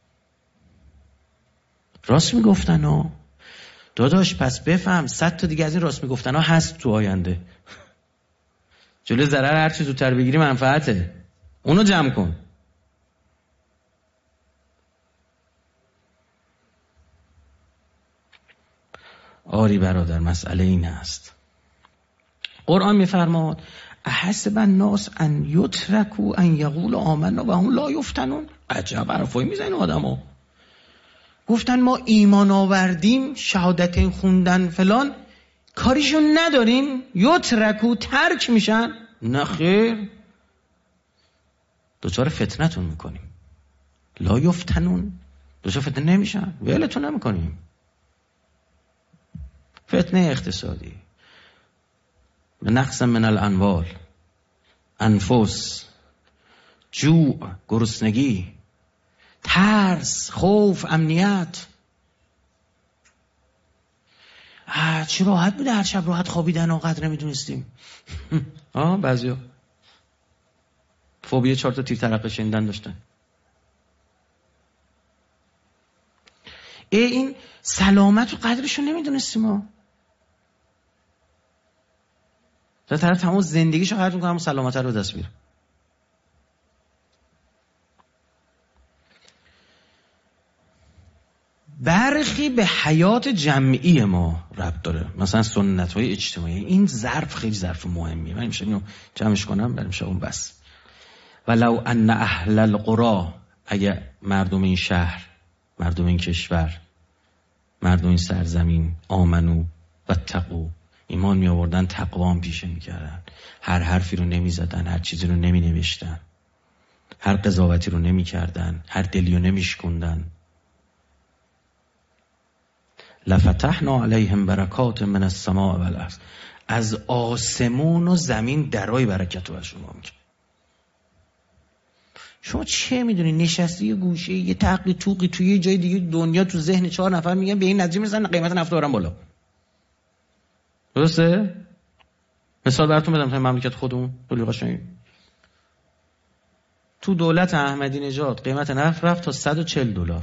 راست میگفتن ها داداش. پس بفهم 100 تا دیگه از این راست میگفتن ها هست تو آینده. جلوی ضرر هر چی زودتر بگیری منفعته. اونو جمع کن. آری برادر مسئله این است. قرآن میفرماد احسب الناس ان یترکوا ان یقولوا آمنا و هم لا یفتنون. عجب حرفایی میزنن آدمو. گفتن ما ایمان آوردیم، شهادتین خوندن فلان، کاریشون نداریم، یترکوا ترک میشن. نه خیر، دوچار فتنتون میکنیم. لا یفتنون، دوچار فتنه نمیشن، ولتون نمیکنیم. فتنه اقتصادی، نقص من الاموال، انفس، جوع، گرسنگی، ترس، خوف، امنیت. چه راحت بوده هر شب راحت خوابیدن و قدر نمیدونستیم. بعضیا فوبیا 4 تا تیر ترقه شنیدن داشتن. این سلامت و قدرشو نمیدونستیم ما. تا طرف تمام زندگیشو خرج میکنه، همون سلامت رو دست میره. برخی به حیات جمعی ما ربط داره، مثلا سنت‌های اجتماعی. این ظرف خیلی ظرف مهمیه. من میشه اینو جمعش کنم بریم شب اون بس. ولو ان اهل القرى، اگه مردم این شهر، مردم این کشور، مردم این سرزمین، آمنو و تقو، ایمان می آوردن، تقوا هم پیشه می کردن، هر حرفی رو نمی زدن، هر چیزی رو نمی نوشتن، هر قضاوتی رو نمی کردن، هر دلی رو نمی شکندن، لفتحنا علیهم برکات من السماء والارض، از آسمون و زمین درای برکت رو از شما میگه. شما چه میدونی؟ نشستی یه گوشه یه تقی توقی توی یه جای دیگه دنیا، تو ذهن 4 نفر میگن به این نتیجه میرسن قیمت نفت ببرن بالا. درسته؟ مثال براتون بدم تو مملکت خودمون خیلی قشنگه. تو دولت احمدی نژاد قیمت نفت رفت تا $140.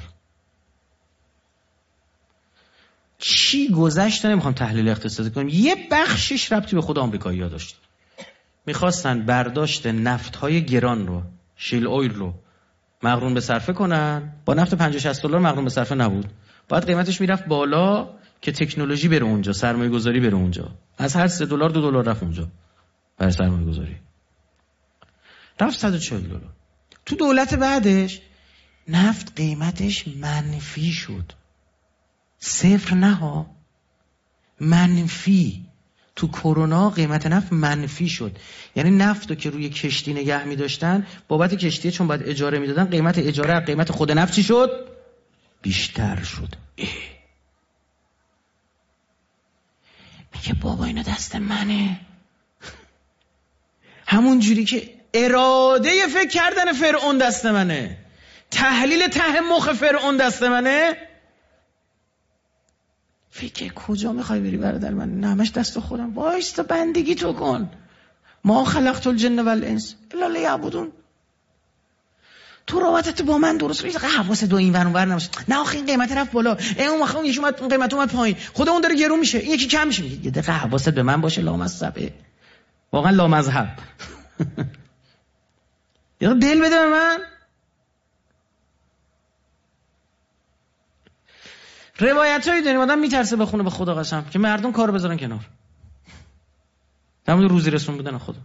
چی گذشت نمیخوام تحلیل اقتصادی کنم، یه بخشش ربطی به خود آمریکایی‌ها داشت. میخواستن برداشت نفت‌های گران رو، شیل اویل رو مقرون به صرفه کنن. با نفت $50-60 مقرون به صرفه نبود، باید قیمتش میرفت بالا که تکنولوژی بره اونجا، سرمایه گذاری بره اونجا. از هر $3 $2 رفت اونجا برای سرمایه گذاری، رفت $140. تو دولت بعدش نفت قیمتش منفی شد، صفر نه ها، منفی. تو کرونا قیمت نفت منفی شد، یعنی نفتو که روی کشتی نگه می داشتن بابت کشتی چون باید اجاره می دادن، قیمت اجاره قیمت خود نفت چی شد؟ بیشتر شد. میگه بابا اینا دست منه. همون جوری که اراده فکر کردن فرعون دست منه، تحلیل ته مخ فرعون دست منه، فکر کجا میخوای بری برادر من؟ نه همش دست خودم. وایستا بندگی تو کن. ما خلقت الجن والانس الا لیعبدون. تو رابطت با من درست نیست، حواست دو این ور اون ور نباشه. نه آخه این قیمت رفت بالا، اون وقت یکی اومد اون قیمت اومد پایین، خود اون داره گرون میشه، این یکی کم میشه. یه دقیقه حواست به من باشه. لامصبه، واقعا لامذهب. یه دل بده به من. روایتایی داریم آدم میترسه بخونه به خدا قسم که مردم کارو بذارن کنار. همون روزی رسون بودن خدا.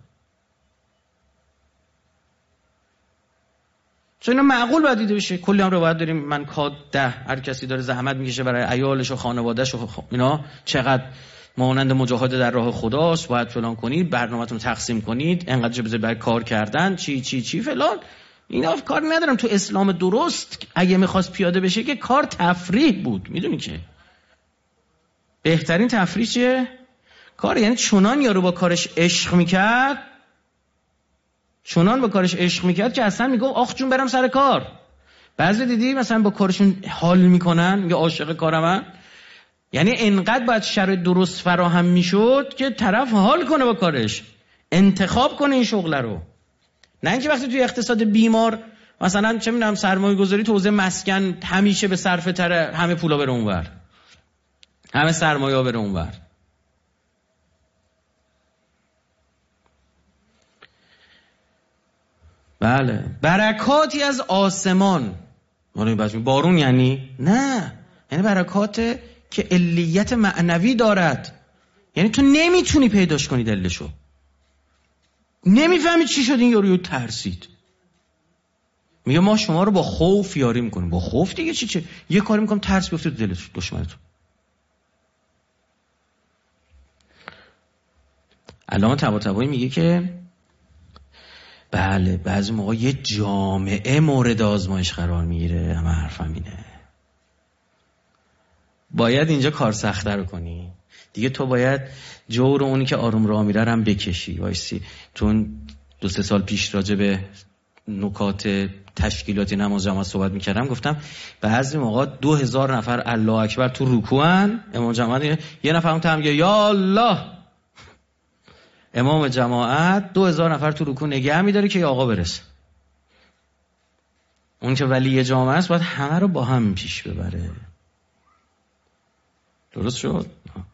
چون اینا معقول باید دیده بشه. کلی هم روایت داریم من کاد 10 هر کسی داره زحمت میکشه برای عیالش و خانواده‌اش و اینا چقدر مانند مجاهد در راه خداست، باید فلان کنید، برنامه‌تون تقسیم کنید، انقدر چه بذارید برای کار کردن، چی فلان. اینا کار ندارم. تو اسلام درست اگه میخواست پیاده بشه که کار تفریح بود. میدونی که بهترین تفریح چیه؟ کار. یعنی چنان یارو با کارش عشق میکرد، چنان با کارش عشق میکرد که اصلا میگه آخ جون برم سر کار. بعضی دیدی مثلا با کارشون حال میکنن، میگه عاشق کارم. یعنی انقدر باید شرایط درست فراهم میشد که طرف حال کنه با کارش، انتخاب کنه این شغل رو. نه اینکه وقتی توی اقتصاد بیمار مثلا چه میدونم سرمایه گذاری تو حوزه مسکن همیشه به صرفه تره، همه پولا بره اونور، همه سرمایه ها بره اونور. بله برکاتی از آسمان. بارون یعنی نه، یعنی برکات که علیت معنوی دارد. یعنی تو نمیتونی پیداش کنی دلشو، نمیفهمی چی شد این یارو ترسید. میگه ما شما رو با خوف یاری میکنیم. با خوف دیگه چی؟ یه کاری میکنم ترس بیفته تو دل دشمنتون. علامه طباطبایی میگه که بله بعضی موقع یه جامعه مورد آزمایش قرار میگیره. همه حرفم اینه، باید اینجا کار سخته رو کنی دیگه. تو باید جور اونی که آروم راه میره هم بکشی. وایسی تو 2-3 سال پیش راجع به نکات تشکیلاتی نماز جماعت صحبت میکردم، گفتم بعضی موقع 2000 نفر الله اکبر تو رکوعن، امام جماعت یه نفر اون میگه یا الله. امام جماعت 2000 نفر تو رکوع نگه میداره که آقا برسه. اون که ولی جامعه است باید همه رو با هم پیش ببره. درست شد؟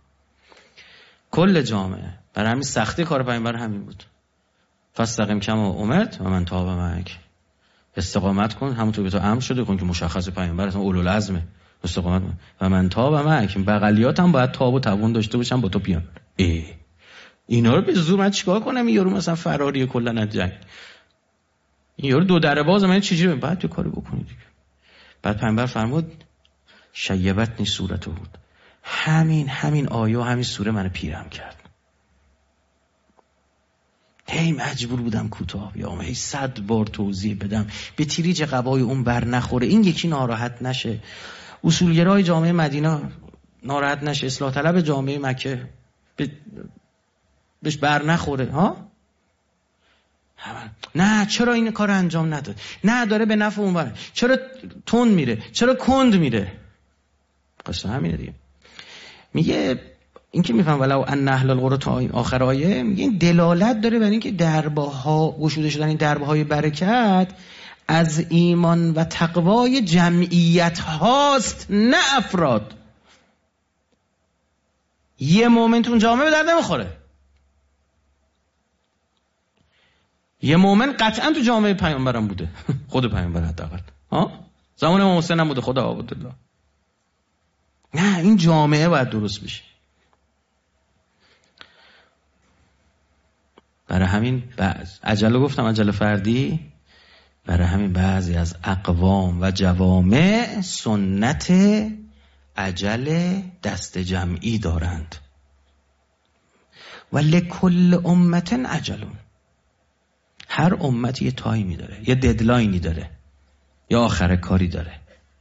کل جامعه. برای همین سختی کار پیامبر همین بود. فاستقم کما امرت و من تاب معک. استقامت کن همونطور که تو امر شده کن که مشخص پیامبر اصلا اولوالعزمه. استقامت کن و من تاب معک. بغلیات هم باید تاب و توان داشته باشن با تو بیان. اینا رو به زور من چیکار کنم؟ این یارو مثلا فراریه کلا از جنگ، این یارو دو دره باز، من چجوری بعد تو کاری بکنید دیگه. بعد پیامبر فرمود شیبتنی صورته بود. همین آیه و همین سوره منو پیرم کرد. هی مجبور بودم کوتاه بیام، هی 100 بار توضیح بدم به تیریج قبای اون بر نخوره، این یکی ناراحت نشه، اصولگرای جامعه مدینه ناراحت نشه، اصلاح طلب جامعه مکه بهش بر نخوره. ها نه چرا این کار انجام نداد، نه داره به نفع اونوره، چرا تند میره، چرا کند میره. قصه همینه دیگه. میگه این که میفهم ولو ان اهل القرى تا آخر آیه، میگه این دلالت داره بر این که دربها گشوده شدن، این دربهای برکت از ایمان و تقوای جمعیت هاست نه افراد. یه مومن تو جامعه به درد نمیخوره، یه مومن قطعا تو جامعه پیامبرم بوده خود پیامبر حداقل زمان امام حسین هم بوده خدا عبدالله. نه این جامعه باید درست بشه. برای همین عجله گفتم عجله فردی، برای همین بعضی از اقوام و جوامع سنت عجله دست جمعی دارند. و لکل امت عجلون، هر امت یه تایمی داره، یه ددلاینی داره، یا آخر کاری داره.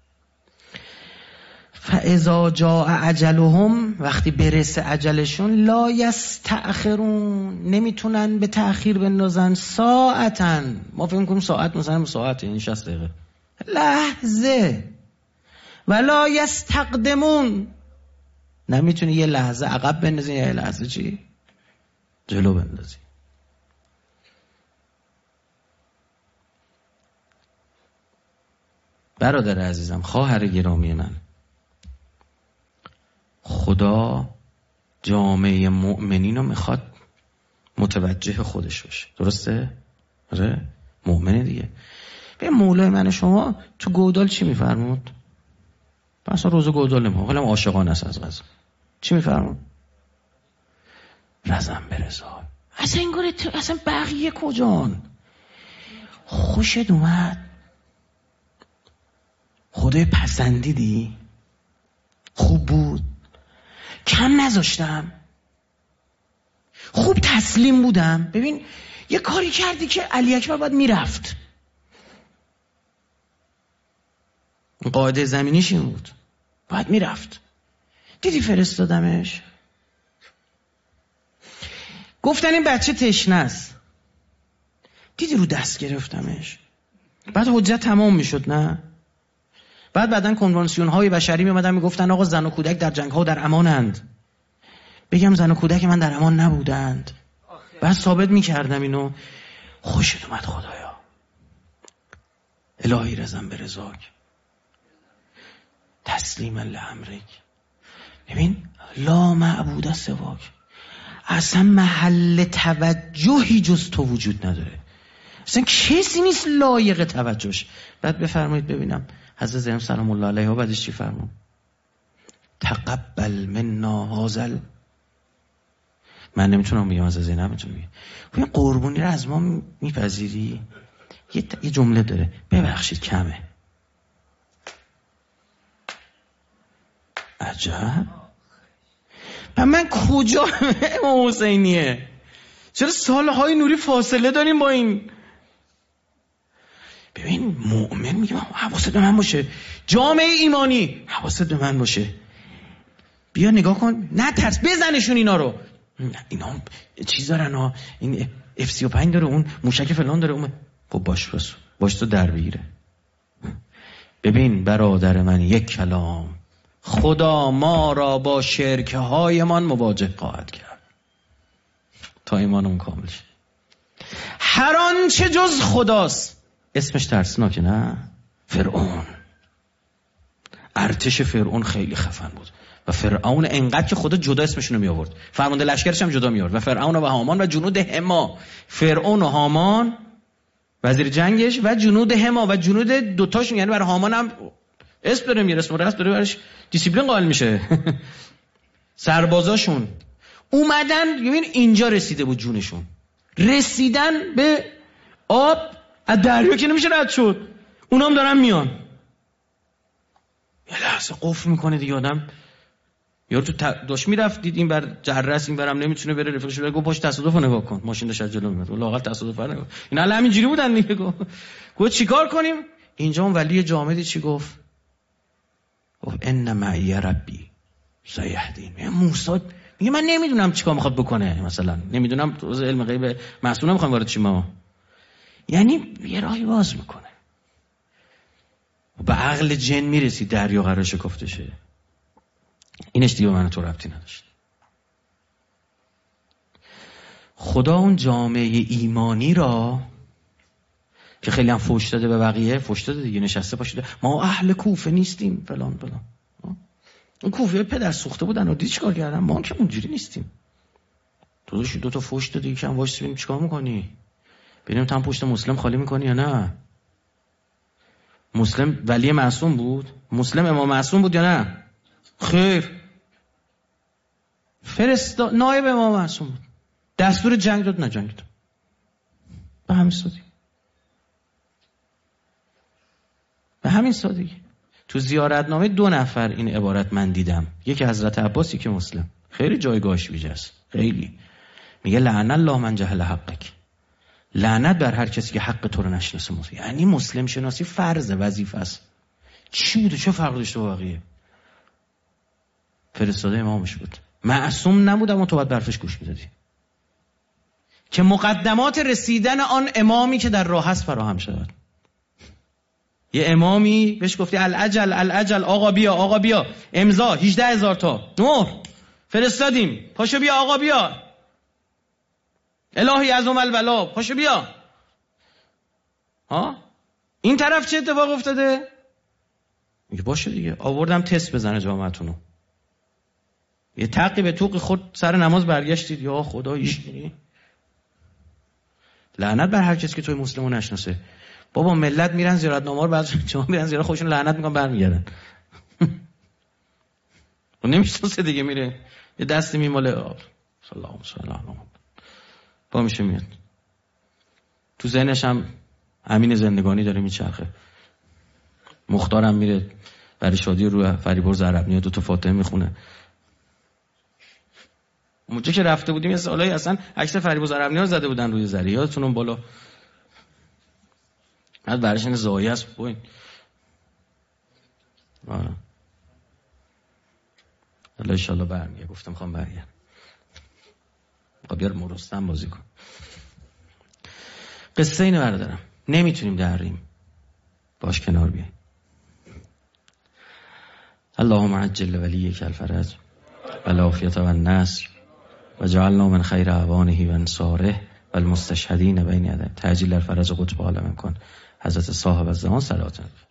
فاذا جاء اجلهم، وقتی برسه اجلشون، لا یستأخرون، نمیتونن به تأخیر بندازن، ساعتا، ما فکر می‌کنیم ساعت مثلا ساعت یعنی 60 دقیقه، لحظه، ولا یستقدمون، نمیتونی یه لحظه عقب بندازی یا یه لحظه چی جلو بندازی. برادر عزیزم، خواهر گرامی من، خدا جامعه مؤمنین رو میخواد متوجه خودش باشه، درسته؟ آره مؤمنه دیگه. به مولای من شما تو گودال چی میفرمود؟ اصلا روز گودال نمیفرمود، حالا عاشقانه است از غذا. چی میفرمود؟ رزم برزا. اصلا این گونه اصلا بقیه کجان؟ خوشت اومد؟ خدای پسندیدی؟ خوب بود؟ کم نذاشتم؟ خوب تسلیم بودم؟ ببین یه کاری کردی که علی اکبر باید میرفت. قاعده زمینیش این بود، باید میرفت. دیدی فرستادمش، گفتن این بچه تشنه است، دیدی رو دست گرفتمش. بعد حجت تمام میشد نه؟ بعدن کنوانسیون های بشری میمدن میگفتن آقا زن و کودک در جنگ ها در امانند. بگم زن و کودک من در امان نبودند، بعد ثابت میکردم اینو. خوشت اومد خدایا، الهی رزم برزاک، تسلیما لامرک. ببین لا معبود سواک، اصلا محل توجهی جز تو وجود نداره، اصلا کسی نیست لایق توجهش. بعد بفرمایید ببینم حضرت زینب سلام الله علیها بعدش چی فرمود؟ تقبل منا هذا. من نمیتونم بگم از زینب، میتونم بگم این قربونی رو از ما میپذیری؟ یه جمله داره، ببخشید کمه. عجب. من کجا امام حسینیه؟ چرا سالهای نوری فاصله داریم با این؟ ببین مؤمن میگم حواست به من باشه، جامعه ایمانی حواست به من باشه. بیا نگاه کن، نه ترس، بزنشون اینا رو. اینا چیز دارن ها، این F-35 داره، اون موشک فلان داره، اون خب باش تو در بگیره. ببین برادر من، یک کلام، خدا ما را با شرکه هایمان مواجه خواهد کرد تا ایمانمون کامل شه. هر آنچه جز خداست اسمش ترسناکه نه؟ فرعون، ارتش فرعون خیلی خفن بود و فرعون انقدر که خدا جدا اسمشونو می آورد، فرمانده لشکرش هم جدا می آورد. و فرعون و هامان و جنود هما، فرعون و هامان وزیر جنگش و جنود هما و جنود دوتاشون، یعنی برای هامان هم اسم داره، میاره اسم راست داره، برایش دیسیپلین قائل میشه. سربازاشون اومدن، ببین اینجا رسیده بود جونشون، رسیدن به آب از دریا که نمیشه رد شد، اونام دارن میان. یه لحظه قفل میکنه دیگه آدم. یارو تو داش میرفت، دید این بر جرس، این برم نمیتونه بره، رفیقش بره گفت باش تصادفو نگاه کن، ماشین داشت جلو میاد، لااقل تصادف نگاه. اینا همینجوری بودن دیگه. گفت چیکار کنیم؟ اینجا اون ولی جامدی چی گفت؟ گفت ان معی ربی سیهدین. موسی میگه من نمیدونم چیکار میخواد بکنه، مثلا نمیدونم، تو علم غیب معصوم نمیخوام وارد چی ما. یعنی یه راهی باز میکنه. به عقل جن میرسی دریا قرار شکفته شه. اینش دیگه من تو ربطی نداشت. خدا اون جامعه ایمانی را که خیلی هم فوش داده به بقیه، فوش داده دیگه، نشسته پاشده ما اهل کوفه نیستیم فلان فلان. اون کوفه پدر سوخته بودن و دید چیکار کردن، ما که اونجوری نیستیم. تو دو تا فوش دادی یکم وایس ببینیم چیکار میکنی، ببینیم تام پشت مسلم خالی میکنی یا نه. مسلم ولی معصوم بود؟ مسلم امام معصوم بود یا نه؟ خیر، نایب امام معصوم بود. دستور جنگ داد نجنگید. به همین سادگی. به همین سادگی. تو زیارتنامه 2 نفر این عبارت من دیدم، یکی حضرت عباس، یکی مسلم. خیلی جایگاهش ویژه است. خیلی میگه لعن الله من جهل حقک، لعنت بر هر کسی که حق تو رو نشناسه. یعنی مسلم شناسی فرض، وظیفه است. چی بوده؟ چه فرق داشته با بقیه؟ فرستاده امامش بود، معصوم نبود، اما تو باید برفش گوش میدادی که مقدمات رسیدن آن امامی که در راه هست فراهم شود. یه امامی بهش گفتی العجل العجل، آقا بیا آقا بیا، امضا 18000 تا مهر فرستادیم، پاشو بیا آقا بیا، الهی عظم البلا، پاشو بیا. ها این طرف چه اتفاق افتاده؟ میگه باشه دیگه، آوردم تست بزنه جامعتونو. یه تقی به توق خود سر نماز برگشتید، یا خدا ایشونی. لعنت بر هر کسی که توی مسلمو نشناسه. بابا ملت میرن زیارتنامه رو، بعضی شما میرن زیارت خودشون لعنت میکنن برمیگردن. اون نمیشناسه دیگه، میره یه دستی میماله صلی الله علیه و آله با میشه میاد. تو ذهنش هم امین زندگانی داره میچرخه. مختارم میره برای شادی روی فریبرز زربنی 2 تا فاتحه میخونه. اونجا که رفته بودیم یه سالایی اصلا عکس فریبرز زربنی رو زده بودن روی زری، یادتون اون بالا بعد برشن زایی است بوین. الله ان شاء الله برمیگه. گفتم خواهم برگردم. بیار مرستم بازی کن. قصه اینو بردارم، نمیتونیم دریم، باش کنار بیاییم. اللهم عجل ولیک الفرج و العافیة و النصر و جعلنا من خیر اعوانه و انصاره و المستشهدین بین یدیه. تعجیل الفرج قطب عالم کن. حضرت صاحب الزمان صلوات